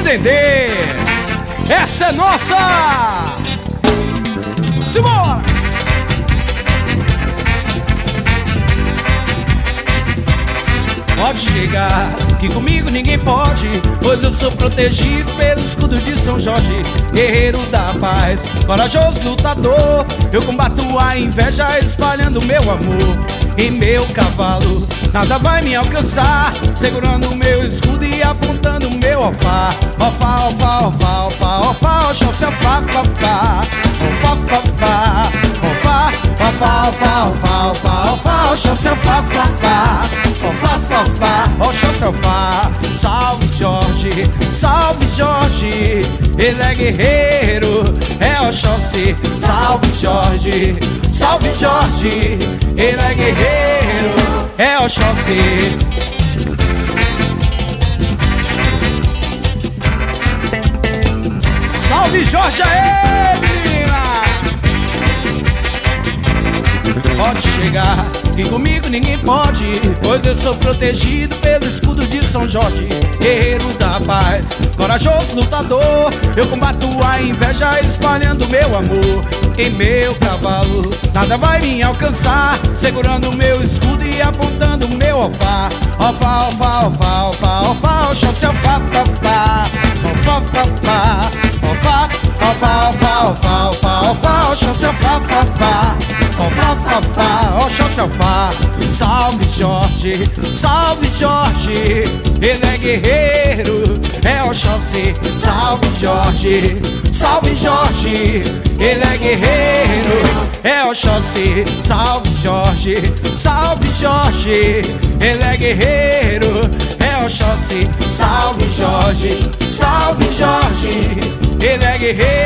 Dendê. Essa é nossa! Simbora! Pode chegar, que comigo ninguém pode, pois eu sou protegido pelo escudo de São Jorge, guerreiro da paz, corajoso lutador. Eu combato a inveja espalhando meu amor. Em meu cavalo nada vai me alcançar, segurando o meu escudo e apontando o meu alfá. Alfá, alfá, alfá, alfá, alfá, oxóssi, alfá, fá, fá. Alfá, fá, fá. Alfá, alfá, alfá, alfá, alfá, alfá, oxóssi, alfá, fá, fá. Alfá, fá, fá, oxóssi, alfá. Salve Jorge, salve Jorge, ele é guerreiro, é Oxóssi. Salve Jorge, salve Jorge, ele é guerreiro, é Oxóssi. Salve Jorge, aê, menina! Pode chegar, que comigo ninguém pode, pois eu sou protegido pelo escudo de São Jorge, guerreiro da paz, corajoso lutador. Eu combato a inveja espalhando meu amor. Em meu cavalo nada vai me alcançar, segurando o meu escudo e apontando o meu alfá. Alfá, alfá, alfá, alfá, alfá, oxóssi, alfá, fá, fá. Alfá, fá, fá. Alfá, alfá, alfá, alfá, alfá, alfá, oxóssi, alfá, fá, fá. Alfá, fá, fá, oxóssi, alfá. Salve Jorge, salve Jorge, ele é guerreiro, é Oxóssi. Salve Jorge, salve Jorge, ele é guerreiro, é Oxóssi. Salve Jorge, salve Jorge, ele é guerreiro, é Oxóssi. Salve Jorge, salve Jorge, ele é guerreiro.